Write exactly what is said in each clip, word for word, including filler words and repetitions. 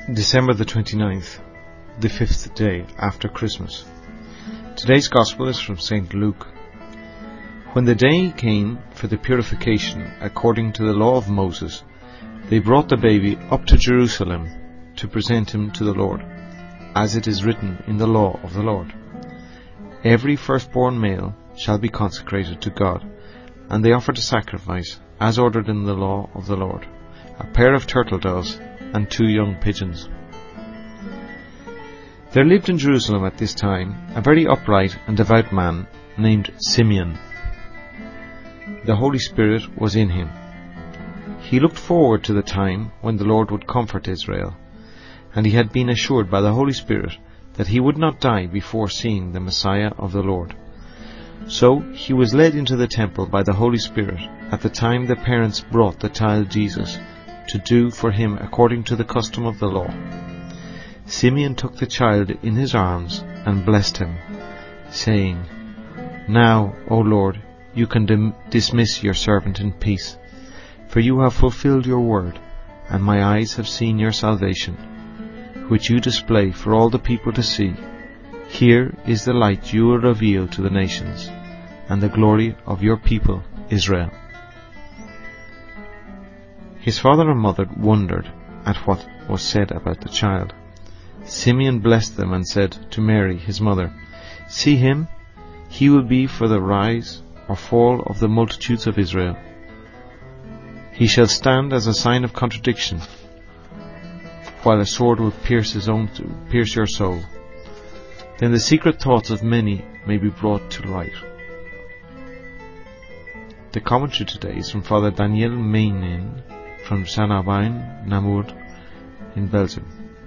December the twenty-ninth, the fifth day after Christmas. Today's Gospel is from Saint Luke. When the day came for the purification according to the law of Moses, they brought the baby up to Jerusalem to present him to the Lord, as it is written in the law of the Lord. Every firstborn male shall be consecrated to God, and they offered a sacrifice, as ordered in the law of the Lord, a pair of turtle doves and two young pigeons. There lived in Jerusalem at this time a very upright and devout man named Simeon. The Holy Spirit was in him. He looked forward to the time when the Lord would comfort Israel, and he had been assured by the Holy Spirit that he would not die before seeing the Messiah of the Lord. So he was led into the temple by the Holy Spirit at the time the parents brought the child Jesus to do for him according to the custom of the law. Simeon took the child in his arms and blessed him, saying, "Now, O Lord, you can dim- dismiss your servant in peace, for you have fulfilled your word, and my eyes have seen your salvation, which you display for all the people to see. Here is the light you will reveal to the nations, and the glory of your people Israel." His father and mother wondered at what was said about the child. Simeon blessed them and said to Mary, his mother, "See him, he will be for the rise or fall of the multitudes of Israel. He shall stand as a sign of contradiction, while a sword will pierce his own, pierce your soul. Then the secret thoughts of many may be brought to light." The commentary today is from Father Daniel Meinin from Saint Aubin, Namur in Belgium.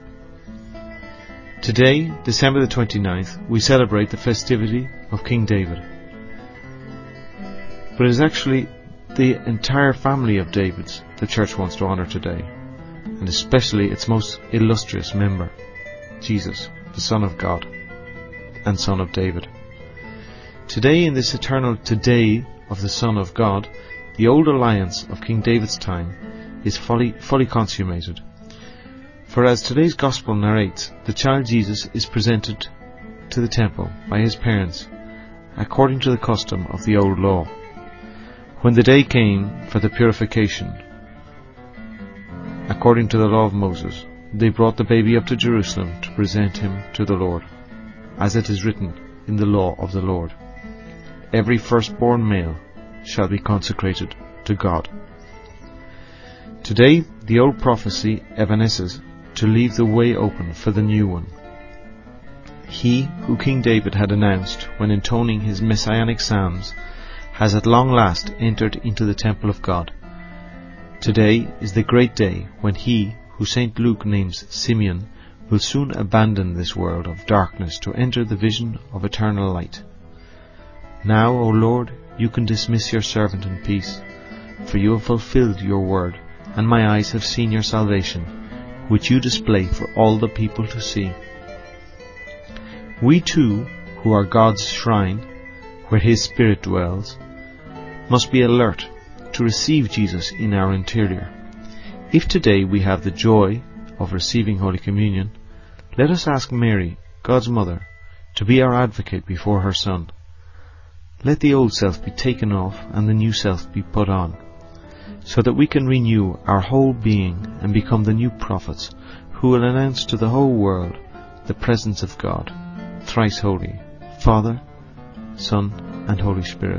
Today, December the twenty-ninth, we celebrate the festivity of King David. But it is actually the entire family of David's the Church wants to honour today, and especially its most illustrious member, Jesus, the Son of God and Son of David. Today, in this eternal today of the Son of God, the old alliance of King David's time is fully, fully consummated. For as today's Gospel narrates, the child Jesus is presented to the temple by his parents, according to the custom of the old law. When the day came for the purification, according to the law of Moses, they brought the baby up to Jerusalem to present him to the Lord, as it is written in the law of the Lord. Every firstborn male shall be consecrated to God. Today, the old prophecy evanesces to leave the way open for the new one. He who King David had announced when intoning his messianic psalms has at long last entered into the temple of God. Today is the great day when he who Saint Luke names Simeon will soon abandon this world of darkness to enter the vision of eternal light. Now, O Lord, you can dismiss your servant in peace, for you have fulfilled your word, and my eyes have seen your salvation, which you display for all the people to see. We too, who are God's shrine, where his Spirit dwells, must be alert to receive Jesus in our interior. If today we have the joy of receiving Holy Communion, let us ask Mary, God's mother, to be our advocate before her Son. Let the old self be taken off and the new self be put on, so that we can renew our whole being and become the new prophets who will announce to the whole world the presence of God, thrice holy, Father, Son, and Holy Spirit.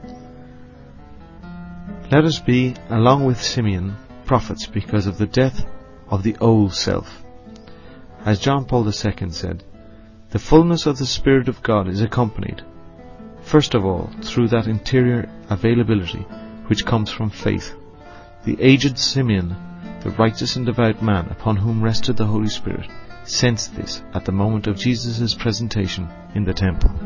Let us be, along with Simeon, prophets because of the death of the old self. As John Paul the Second said, the fullness of the Spirit of God is accompanied, first of all, through that interior availability which comes from faith. The aged Simeon, the righteous and devout man upon whom rested the Holy Spirit, sensed this at the moment of Jesus' presentation in the temple.